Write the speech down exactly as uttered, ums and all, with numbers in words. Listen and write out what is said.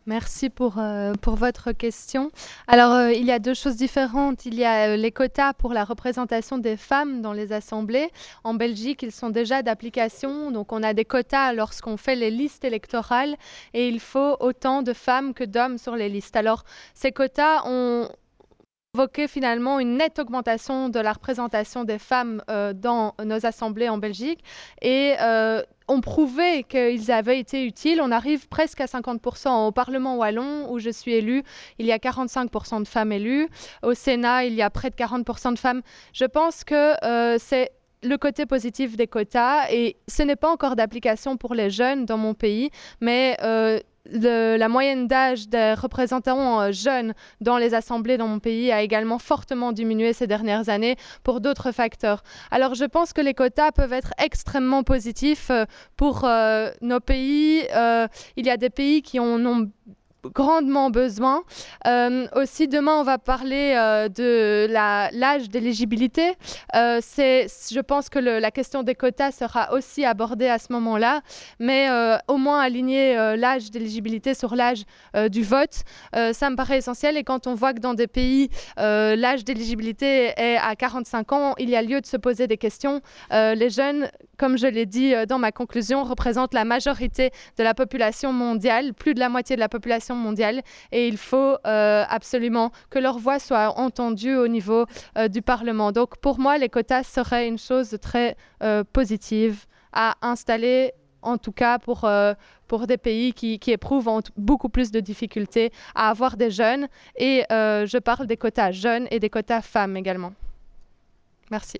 Merci pour, euh, pour votre question. Alors, euh, il y a deux choses différentes. Il y a euh, les quotas pour la représentation des femmes dans les assemblées. En Belgique, ils sont déjà d'application. Donc, on a des quotas lorsqu'on fait les listes électorales et il faut autant de femmes que d'hommes sur les listes. Alors, ces quotas ont provoqué finalement une nette augmentation de la représentation des femmes euh, dans nos assemblées en Belgique et euh, ont prouvé qu'ils avaient été utiles. On arrive presque à cinquante pour cent au Parlement wallon où je suis élue. Il y a quarante-cinq pour cent de femmes élues. Au Sénat, il y a près de quarante pour cent de femmes. Je pense que euh, c'est le côté positif des quotas et ce n'est pas encore d'application pour les jeunes dans mon pays, mais euh, le- la moyenne d'âge des représentants euh, jeunes dans les assemblées dans mon pays a également fortement diminué ces dernières années pour d'autres facteurs. Alors je pense que les quotas peuvent être extrêmement positifs euh, pour euh, nos pays. Euh, il y a des pays qui en ont grandement besoin. Euh, aussi, demain, on va parler euh, de la- l'âge d'éligibilité. Euh, c'est, je pense que le- la question des quotas sera aussi abordée à ce moment-là, mais euh, au moins aligner euh, l'âge d'éligibilité sur l'âge euh, du vote, euh, ça me paraît essentiel. Et quand on voit que dans des pays, euh, l'âge d'éligibilité est à quarante-cinq ans, il y a lieu de se poser des questions. Euh, les jeunes, comme je l'ai dit euh, dans ma conclusion, représentent la majorité de la population mondiale, plus de la moitié de la population mondiale, et il faut euh, absolument que leur voix soit entendue au niveau euh, du Parlement. Donc pour moi, les quotas seraient une chose très euh, positive à installer, en tout cas pour, euh, pour des pays qui, qui éprouvent en t- beaucoup plus de difficultés à avoir des jeunes. Et euh, je parle des quotas jeunes et des quotas femmes également. Merci.